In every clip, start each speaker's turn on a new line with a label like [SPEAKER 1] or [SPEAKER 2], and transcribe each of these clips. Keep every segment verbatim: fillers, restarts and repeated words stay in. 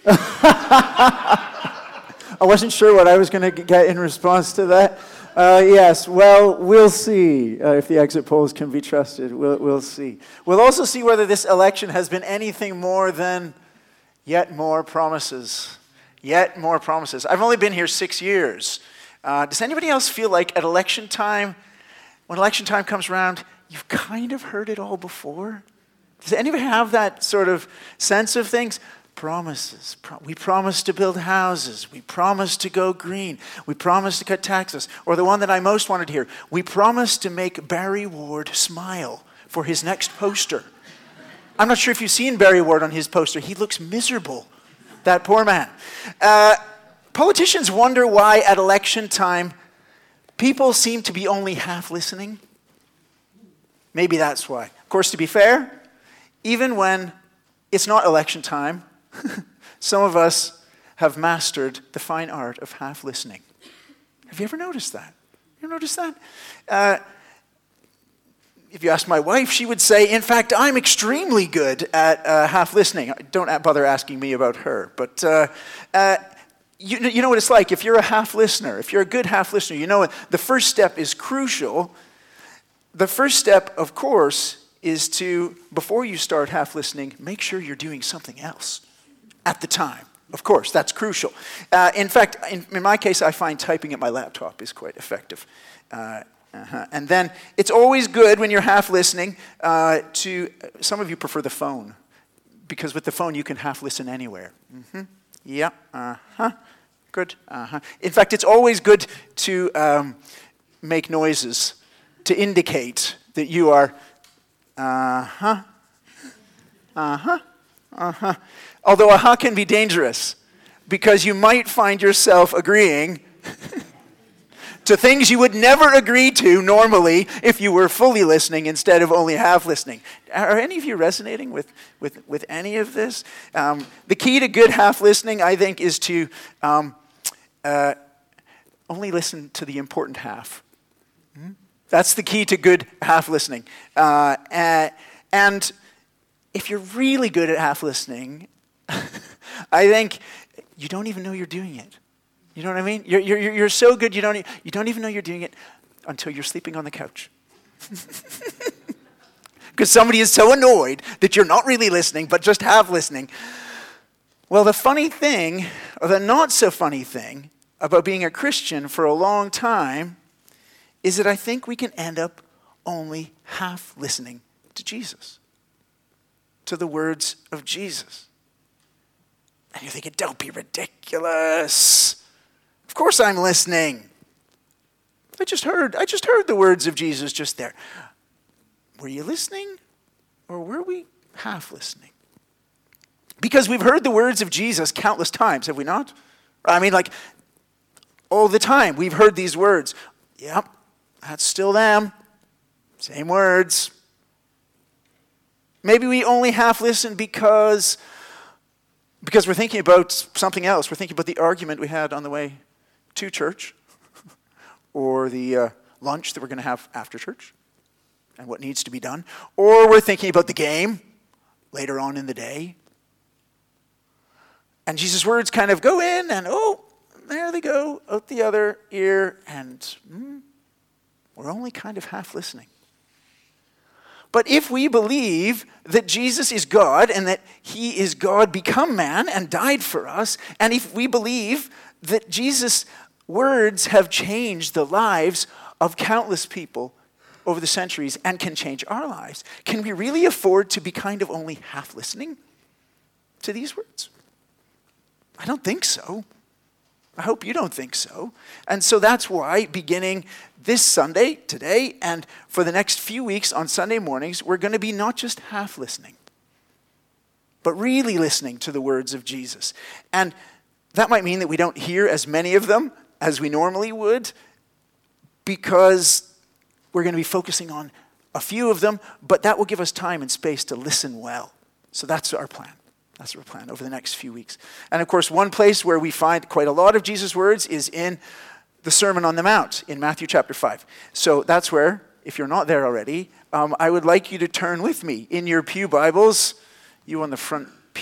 [SPEAKER 1] I wasn't sure what I was going to get in response to that. Uh, yes, well, we'll see uh, if the exit polls can be trusted. We'll, we'll see. We'll also see whether this election has been anything more than yet more promises. Yet more promises. I've only been here six years. Uh, does anybody else feel like at election time, when election time comes around, you've kind of heard it all before? Does anybody have that sort of sense of things? Promises. Pro- we promise to build houses. We promise to go green. We promise to cut taxes. Or the one that I most wanted to hear, we promise to make Barry Ward smile for his next poster. I'm not sure if you've seen Barry Ward on his poster. He looks miserable, that poor man. Uh, politicians wonder why at election time people seem to be only half listening. Maybe that's why. Of course, to be fair, even when it's not election time, some of us have mastered the fine art of half listening. Have you ever noticed that? You ever noticed that? Uh, if you ask my wife, she would say, in fact, I'm extremely good at uh, half listening. Don't bother asking me about her. But uh, uh, you, you know what it's like. If you're a half listener, if you're a good half listener, you know the first step is crucial. The first step, of course, is to, before you start half listening, make sure you're doing something else at the time. Of course, that's crucial. Uh, in fact, in, in my case, I find typing at my laptop is quite effective. Uh, uh-huh. And then it's always good when you're half listening uh, to, some of you prefer the phone, because with the phone you can half listen anywhere. Mm-hmm. Yeah, uh-huh, good, uh-huh. In fact, it's always good to um, make noises to indicate that you are uh-huh, uh-huh, uh-huh. Although uh-huh can be dangerous, because you might find yourself agreeing to things you would never agree to normally if you were fully listening instead of only half listening. Are any of you resonating with, with, with any of this? Um, the key to good half listening, I think, is to um, uh, only listen to the important half. Hmm? That's the key to good half listening. Uh, uh, and if you're really good at half listening, I think you don't even know you're doing it. You know what I mean? You're, you're, you're so good you don't, you don't even know you're doing it until you're sleeping on the couch. Because somebody is so annoyed that you're not really listening, but just half listening. Well, the funny thing, or the not so funny thing, about being a Christian for a long time is that I think we can end up only half listening to Jesus, to the words of Jesus. And you're thinking, don't be ridiculous. Of course I'm listening. I just heard, I just heard the words of Jesus just there. Were you listening, or were we half listening? Because we've heard the words of Jesus countless times, have we not? I mean, like, all the time we've heard these words. Yep, that's still them. Same words. Maybe we only half listen because, because we're thinking about something else. We're thinking about the argument we had on the way to church, or the uh, lunch that we're going to have after church, and what needs to be done. Or we're thinking about the game later on in the day. And Jesus' words kind of go in, and oh, there they go, out the other ear, and mm, we're only kind of half listening. But if we believe that Jesus is God, and that he is God become man and died for us, and if we believe that Jesus' words have changed the lives of countless people over the centuries and can change our lives, can we really afford to be kind of only half listening to these words? I don't think so. I hope you don't think so. And so that's why, beginning this Sunday, today, and for the next few weeks on Sunday mornings, we're going to be not just half listening, but really listening to the words of Jesus. And that might mean that we don't hear as many of them as we normally would, because we're going to be focusing on a few of them, but that will give us time and space to listen well. So that's our plan. That's our plan over the next few weeks. And of course, one place where we find quite a lot of Jesus' words is in the Sermon on the Mount in Matthew chapter five. So that's where, if you're not there already, um, I would like you to turn with me in your pew Bibles, you on the front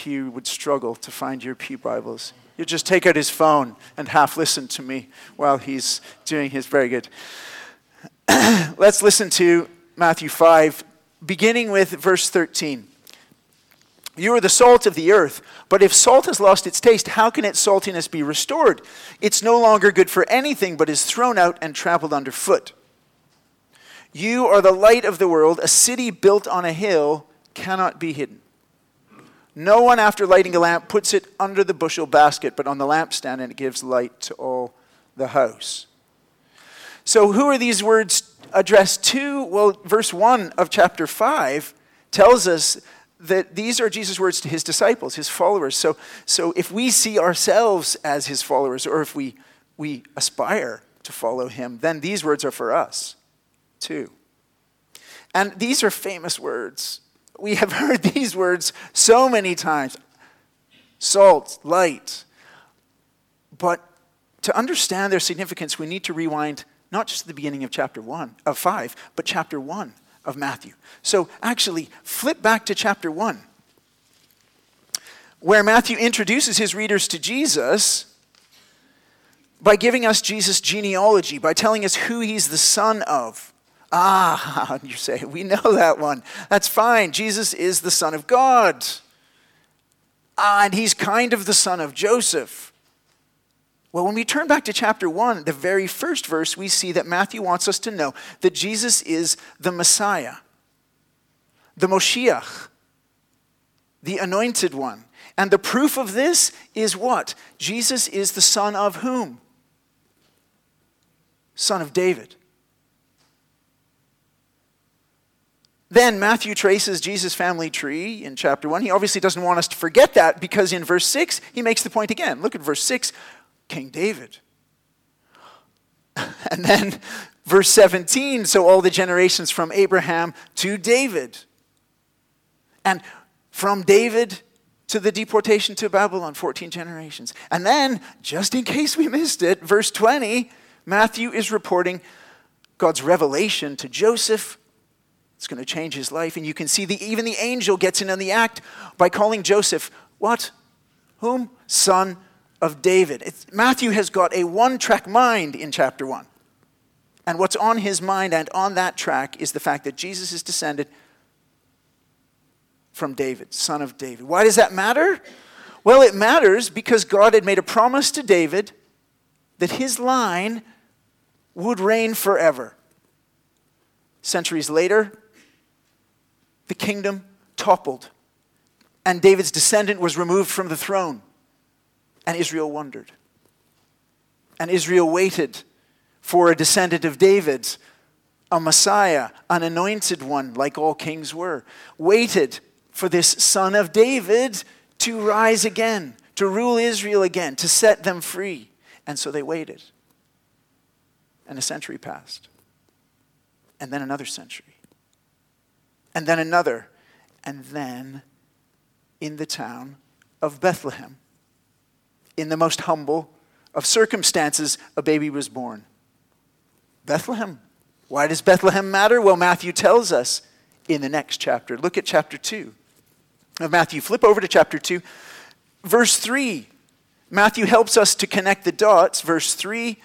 [SPEAKER 1] Matthew would struggle to find your pew Bibles. You just take out his phone and half listen to me while he's doing his, very good. Let's listen to Matthew five, beginning with verse thirteen. You are the salt of the earth, but if salt has lost its taste, how can its saltiness be restored? It's no longer good for anything, but is thrown out and trampled underfoot. You are the light of the world. A city built on a hill cannot be hidden. No one, after lighting a lamp, puts it under the bushel basket, but on the lampstand, and it gives light to all the house. So who are these words addressed to? Well, verse one of chapter five tells us that these are Jesus' words to his disciples, his followers. So, so if we see ourselves as his followers, or if we, we aspire to follow him, then these words are for us too. And these are famous words. We have heard these words so many times. Salt, light. But to understand their significance, we need to rewind not just the beginning of chapter one, of five, but chapter one of Matthew. So actually, flip back to chapter one, where Matthew introduces his readers to Jesus by giving us Jesus' genealogy, by telling us who he's the son of. Ah, you say, we know that one. That's fine. Jesus is the Son of God. Ah, and he's kind of the son of Joseph. Well, when we turn back to chapter one, the very first verse, we see that Matthew wants us to know that Jesus is the Messiah, the Moshiach, the anointed one. And the proof of this is what? Jesus is the son of whom? Son of David. Then Matthew traces Jesus' family tree in chapter one. He obviously doesn't want us to forget that, because in verse six, he makes the point again. Look at verse six. King David. And then verse seventeen, so all the generations from Abraham to David. And from David to the deportation to Babylon, fourteen generations. And then, just in case we missed it, verse twenty, Matthew is reporting God's revelation to Joseph. It's going to change his life. And you can see the, even the angel gets in on the act by calling Joseph, what? Whom? Son of David. It's, Matthew has got a one-track mind in chapter one. And what's on his mind and on that track is the fact that Jesus is descended from David, son of David. Why does that matter? Well, it matters because God had made a promise to David that his line would reign forever. Centuries later, the kingdom toppled, and David's descendant was removed from the throne. And Israel wondered. And Israel waited for a descendant of David, a Messiah, an anointed one, like all kings were. Waited for this son of David to rise again, to rule Israel again, to set them free. And so they waited. And a century passed. And then another century. And then another. And then in the town of Bethlehem, in the most humble of circumstances, a baby was born. Bethlehem. Why does Bethlehem matter? Well, Matthew tells us in the next chapter. Look at chapter two of Matthew. Flip over to chapter two. Verse three. Matthew helps us to connect the dots. Verse three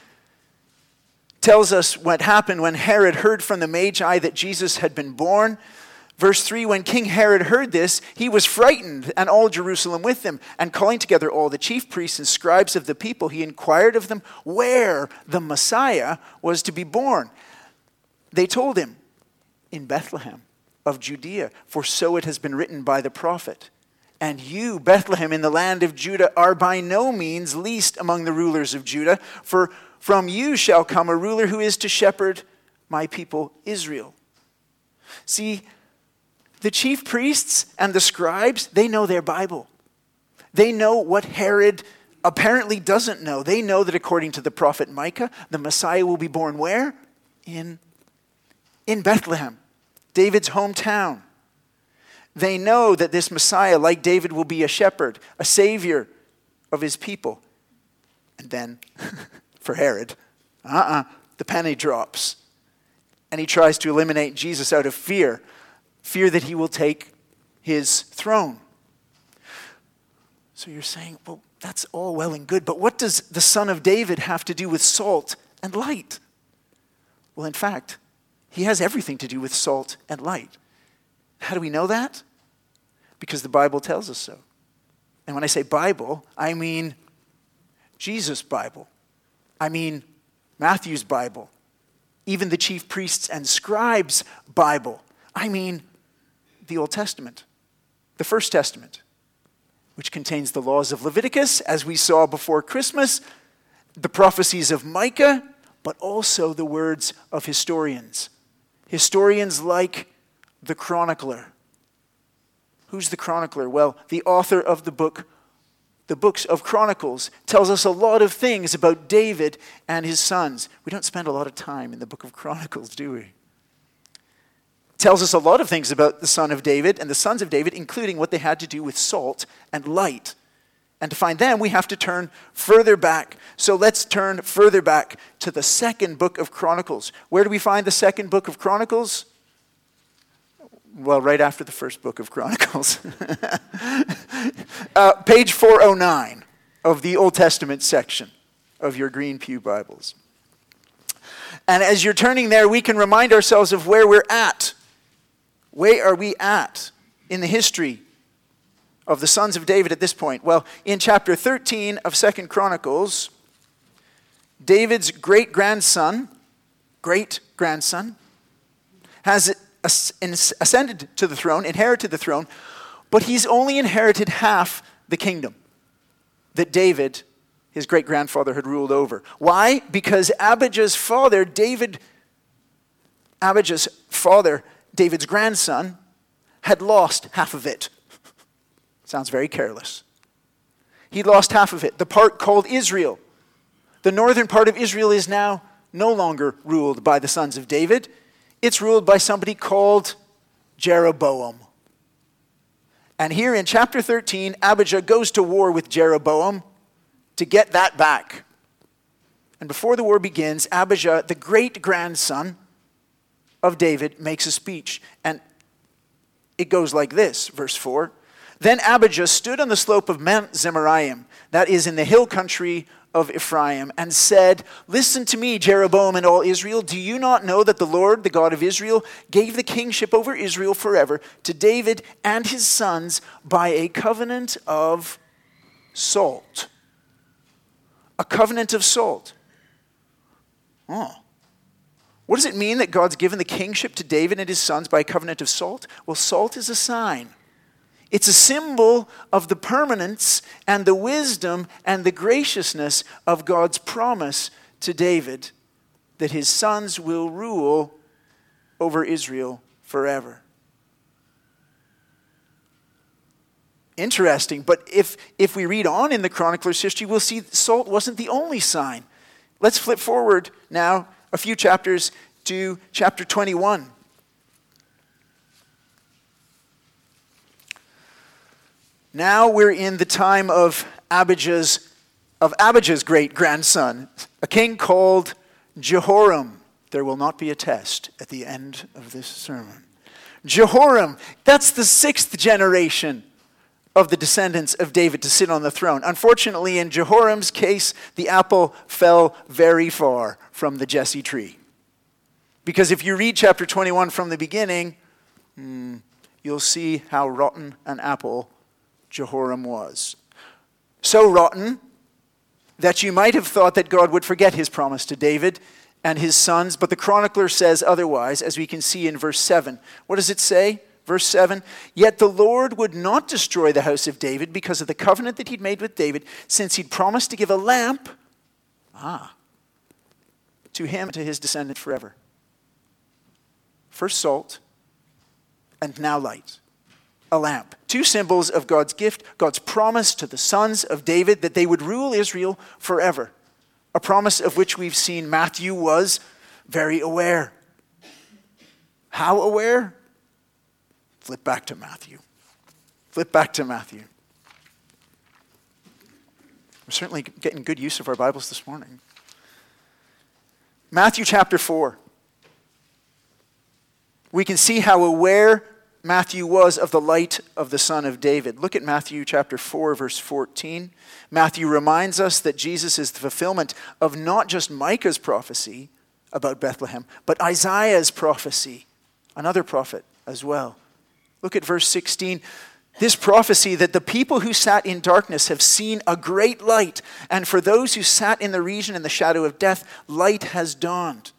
[SPEAKER 1] tells us what happened when Herod heard from the Magi that Jesus had been born. Verse three, when King Herod heard this, he was frightened, and all Jerusalem with him. And calling together all the chief priests and scribes of the people, he inquired of them where the Messiah was to be born. They told him, in Bethlehem of Judea, for so it has been written by the prophet. And you, Bethlehem, in the land of Judah, are by no means least among the rulers of Judah, for from you shall come a ruler who is to shepherd my people Israel. See, the chief priests and the scribes, they know their Bible. They know what Herod apparently doesn't know. They know that according to the prophet Micah, the Messiah will be born where? In, in Bethlehem, David's hometown. They know that this Messiah, like David, will be a shepherd, a savior of his people. And then, for Herod, uh-uh, the penny drops. And he tries to eliminate Jesus out of fear. Fear that he will take his throne. So you're saying, well, that's all well and good, but what does the Son of David have to do with salt and light? Well, in fact, he has everything to do with salt and light. How do we know that? Because the Bible tells us so. And when I say Bible, I mean Jesus' Bible. I mean Matthew's Bible. Even the chief priests and scribes' Bible. I mean the Old Testament, the First Testament, which contains the laws of Leviticus, as we saw before Christmas, the prophecies of Micah, but also the words of historians. Historians like the chronicler. Who's the chronicler? Well, the author of the book, the books of Chronicles, tells us a lot of things about David and his sons. We don't spend a lot of time in the book of Chronicles, do we? Tells us a lot of things about the son of David and the sons of David, including what they had to do with salt and light. And to find them, we have to turn further back. So let's turn further back to the second book of Chronicles. Where do we find the second book of Chronicles? Well, right after the first book of Chronicles. uh, page four oh nine of the Old Testament section of your Green Pew Bibles. And as you're turning there, we can remind ourselves of where we're at. Where are we at in the history of the sons of David at this point? Well, in chapter thirteen of Second Chronicles, David's great-grandson, great-grandson, has ascended to the throne, inherited the throne, but he's only inherited half the kingdom that David, his great-grandfather, had ruled over. Why? Because Abijah's father, David, Abijah's father, David's grandson, had lost half of it. Sounds very careless. He lost half of it, the part called Israel. The northern part of Israel is now no longer ruled by the sons of David. It's ruled by somebody called Jeroboam. And here in chapter thirteen, Abijah goes to war with Jeroboam to get that back. And before the war begins, Abijah, the great-grandson of David, makes a speech. And it goes like this, verse four. Then Abijah stood on the slope of Mount Zemaraim, that is in the hill country of Ephraim, and said, "Listen to me, Jeroboam and all Israel. Do you not know that the Lord, the God of Israel, gave the kingship over Israel forever to David and his sons by a covenant of salt?" A covenant of salt. Oh. What does it mean that God's given the kingship to David and his sons by a covenant of salt? Well, salt is a sign. It's a symbol of the permanence and the wisdom and the graciousness of God's promise to David that his sons will rule over Israel forever. Interesting, but if, if we read on in the chronicler's history, we'll see salt wasn't the only sign. Let's flip forward now a few chapters to chapter twenty-one. Now we're in the time of Abijah's, of Abijah's great-grandson, a king called Jehoram. There will not be a test at the end of this sermon. Jehoram, that's the sixth generation of the descendants of David to sit on the throne. Unfortunately, in Jehoram's case, the apple fell very far from the Jesse tree. Because if you read chapter twenty-one from the beginning, hmm, you'll see how rotten an apple Jehoram was. So rotten that you might have thought that God would forget his promise to David and his sons, but the chronicler says otherwise, as we can see in verse seven. What does it say? Verse seven, "Yet the Lord would not destroy the house of David because of the covenant that he'd made with David, since he'd promised to give a lamp ah, to him and to his descendant forever." First salt, and now light. A lamp. Two symbols of God's gift, God's promise to the sons of David that they would rule Israel forever. A promise of which we've seen Matthew was very aware. How aware? Flip back to Matthew. Flip back to Matthew. We're certainly getting good use of our Bibles this morning. Matthew chapter four. We can see how aware Matthew was of the light of the son of David. Look at Matthew chapter four, verse fourteen. Matthew reminds us that Jesus is the fulfillment of not just Micah's prophecy about Bethlehem, but Isaiah's prophecy, another prophet as well. Look at verse sixteen. This prophecy that the people who sat in darkness have seen a great light, and for those who sat in the region in the shadow of death, light has dawned.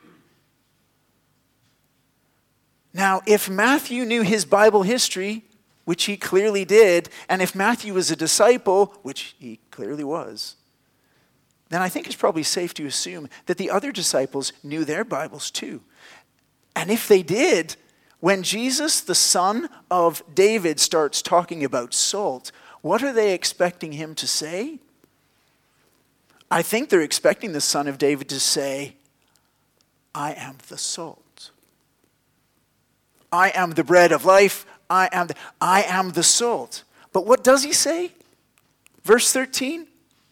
[SPEAKER 1] Now, if Matthew knew his Bible history, which he clearly did, and if Matthew was a disciple, which he clearly was, then I think it's probably safe to assume that the other disciples knew their Bibles too. And if they did, when Jesus, the son of David, starts talking about salt, what are they expecting him to say? I think they're expecting the son of David to say, I am the salt. I am the bread of life. I am the, I am the salt. But what does he say? Verse thirteen.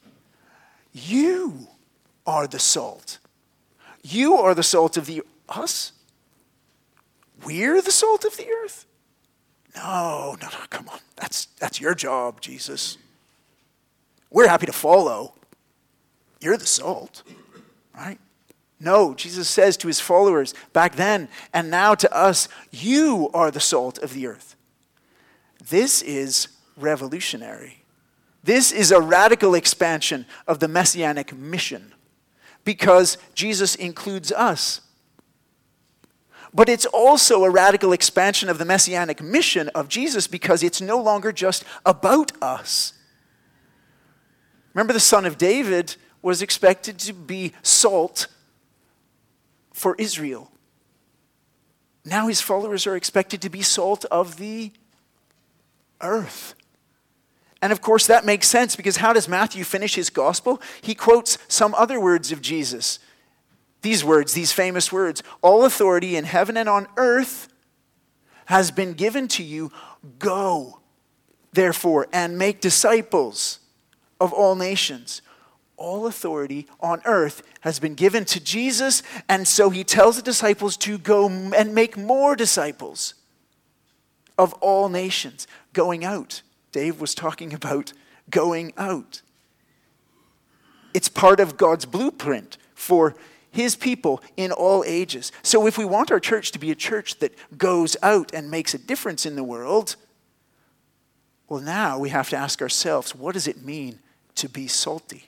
[SPEAKER 1] You are the salt. You are the salt of the us. We're the salt of the earth. No, no, no, come on. That's that's your job, Jesus. We're happy to follow. You're the salt, right? No, Jesus says to his followers back then and now to us, you are the salt of the earth. This is revolutionary. This is a radical expansion of the messianic mission because Jesus includes us. But it's also a radical expansion of the messianic mission of Jesus because it's no longer just about us. Remember, the son of David was expected to be salt for Israel. Now his followers are expected to be salt of the earth. And of course that makes sense because how does Matthew finish his gospel? He quotes some other words of Jesus. These words, these famous words, all authority in heaven and on earth has been given to you. Go, therefore, and make disciples of all nations. All authority on earth has been given to Jesus, and so he tells the disciples to go and make more disciples of all nations. Going out. Dave was talking about going out. It's part of God's blueprint for his people in all ages. So if we want our church to be a church that goes out and makes a difference in the world, well, now we have to ask ourselves, what does it mean to be salty?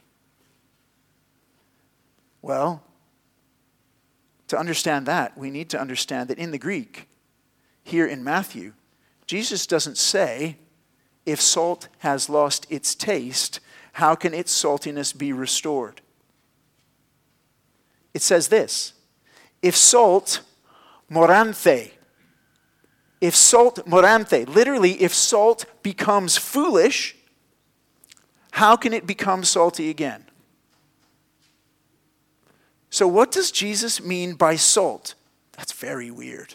[SPEAKER 1] Well, to understand that, we need to understand that in the Greek, here in Matthew, Jesus doesn't say, if salt has lost its taste, how can its saltiness be restored? It says this, if salt moranthe, if salt moranthe, literally if salt becomes foolish, how can it become salty again? So what does Jesus mean by salt? That's very weird.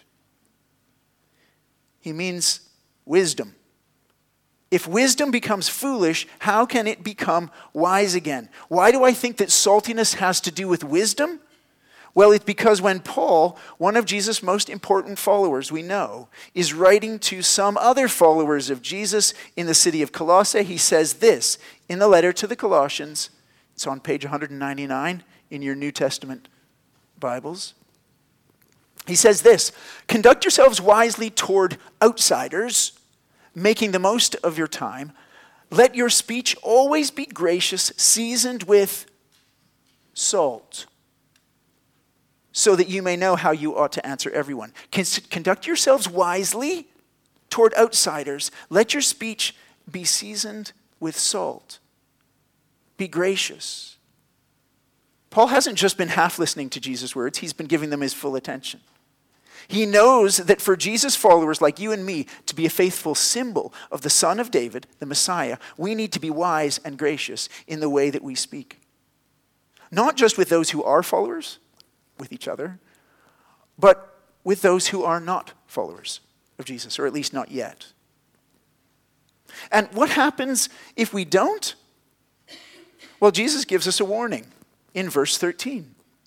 [SPEAKER 1] He means wisdom. If wisdom becomes foolish, how can it become wise again? Why do I think that saltiness has to do with wisdom? Well, it's because when Paul, one of Jesus' most important followers we know, is writing to some other followers of Jesus in the city of Colossae, he says this in the letter to the Colossians. It's on page one ninety-nine in your New Testament Bibles. He says this, conduct yourselves wisely toward outsiders, making the most of your time. Let your speech always be gracious, seasoned with salt, so that you may know how you ought to answer everyone. Conduct yourselves wisely toward outsiders. Let your speech be seasoned with salt. Be gracious. Paul hasn't just been half listening to Jesus' words, he's been giving them his full attention. He knows that for Jesus' followers like you and me to be a faithful symbol of the Son of David, the Messiah, we need to be wise and gracious in the way that we speak. Not just with those who are followers, with each other, but with those who are not followers of Jesus, or at least not yet. And what happens if we don't? Well, Jesus gives us a warning in verse thirteen.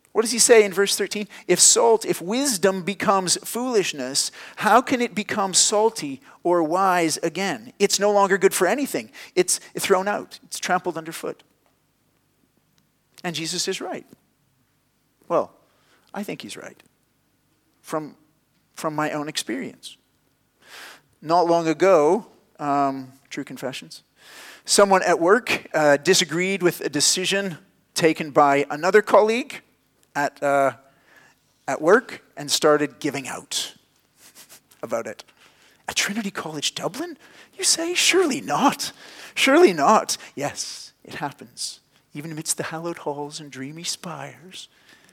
[SPEAKER 1] What does he say in verse thirteen? If salt, if wisdom becomes foolishness, how can it become salty or wise again? It's no longer good for anything. It's thrown out. It's trampled underfoot. And Jesus is right. Well, I think he's right. From, from my own experience. Not long ago, um, true confessions, someone at work uh, disagreed with a decision taken by another colleague at uh, at work and started giving out about it. At Trinity College Dublin? You say? Surely not. Surely not. Yes, it happens. Even amidst the hallowed halls and dreamy spires.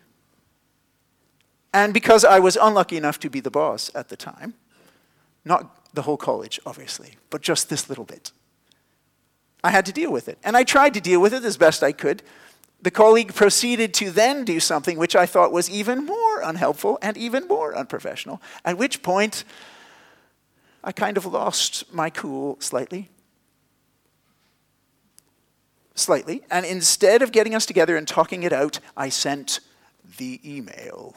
[SPEAKER 1] And because I was unlucky enough to be the boss at the time, not the whole college, obviously, but just this little bit, I had to deal with it. And I tried to deal with it as best I could. The colleague proceeded to then do something which I thought was even more unhelpful and even more unprofessional, at which point I kind of lost my cool slightly. Slightly. And instead of getting us together and talking it out, I sent the email.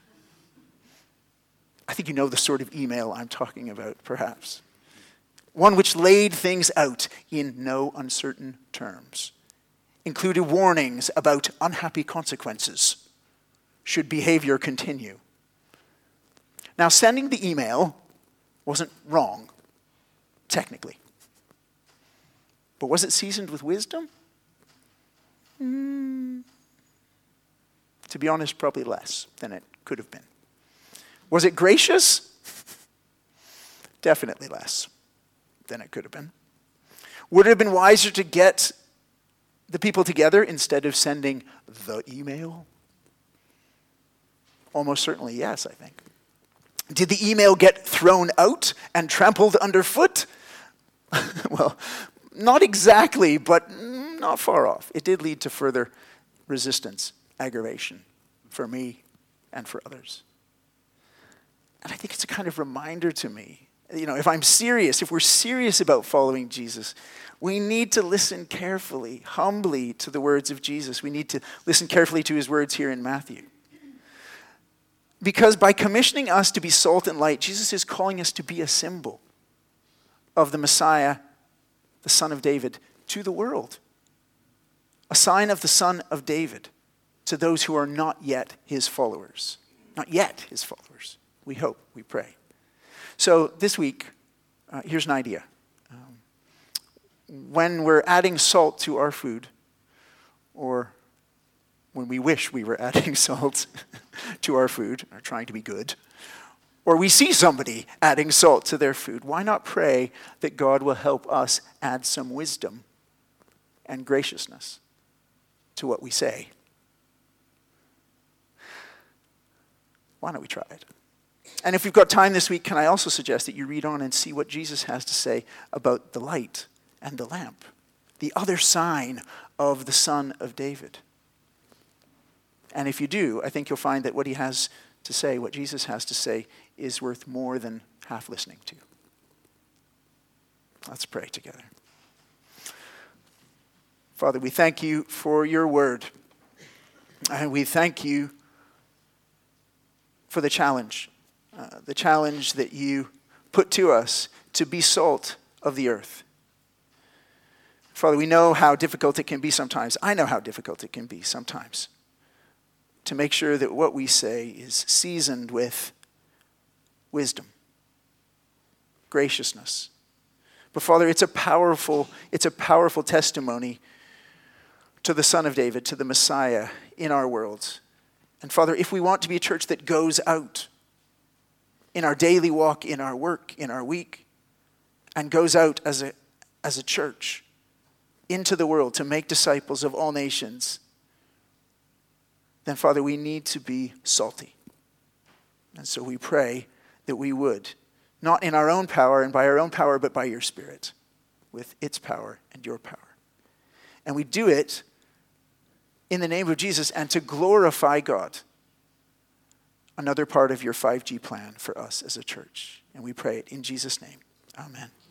[SPEAKER 1] I think you know the sort of email I'm talking about, perhaps. One which laid things out in no uncertain terms. Included warnings about unhappy consequences should behavior continue. Now, sending the email wasn't wrong, technically. But was it seasoned with wisdom? Mm. To be honest, probably less than it could have been. Was it gracious? Definitely less than it could have been. Would it have been wiser to get the people together instead of sending the email? Almost certainly yes, I think. Did the email get thrown out and trampled underfoot? Well, not exactly, but not far off. It did lead to further resistance, aggravation for me and for others. And I think it's a kind of reminder to me, you know, if I'm serious, if we're serious about following Jesus, we need to listen carefully, humbly to the words of Jesus. We need to listen carefully to his words here in Matthew. Because by commissioning us to be salt and light, Jesus is calling us to be a symbol of the Messiah, the Son of David, to the world. A sign of the Son of David to those who are not yet his followers. Not yet his followers. We hope, we pray. So this week, uh, here's an idea. Um, when we're adding salt to our food, or when we wish we were adding salt to our food, or trying to be good, or we see somebody adding salt to their food, why not pray that God will help us add some wisdom and graciousness to what we say? Why don't we try it? And if we've got time this week, can I also suggest that you read on and see what Jesus has to say about the light and the lamp, the other sign of the Son of David. And if you do, I think you'll find that what he has to say, what Jesus has to say, is worth more than half listening to. Let's pray together. Father, we thank you for your word. And we thank you for the challenge, uh, the challenge that you put to us to be salt of the earth. Father, we know how difficult it can be sometimes. I know how difficult it can be sometimes to make sure that what we say is seasoned with wisdom, graciousness. But Father, it's a powerful, it's a powerful testimony to the Son of David, to the Messiah in our world. And Father, if we want to be a church that goes out in our daily walk, in our work, in our week, and goes out as a, as a church into the world to make disciples of all nations, then Father, we need to be salty. And so we pray that we would, not in our own power and by our own power, but by your Spirit, with its power and your power. And we do it in the name of Jesus and to glorify God. Another part of your five G plan for us as a church. And we pray it in Jesus' name. Amen.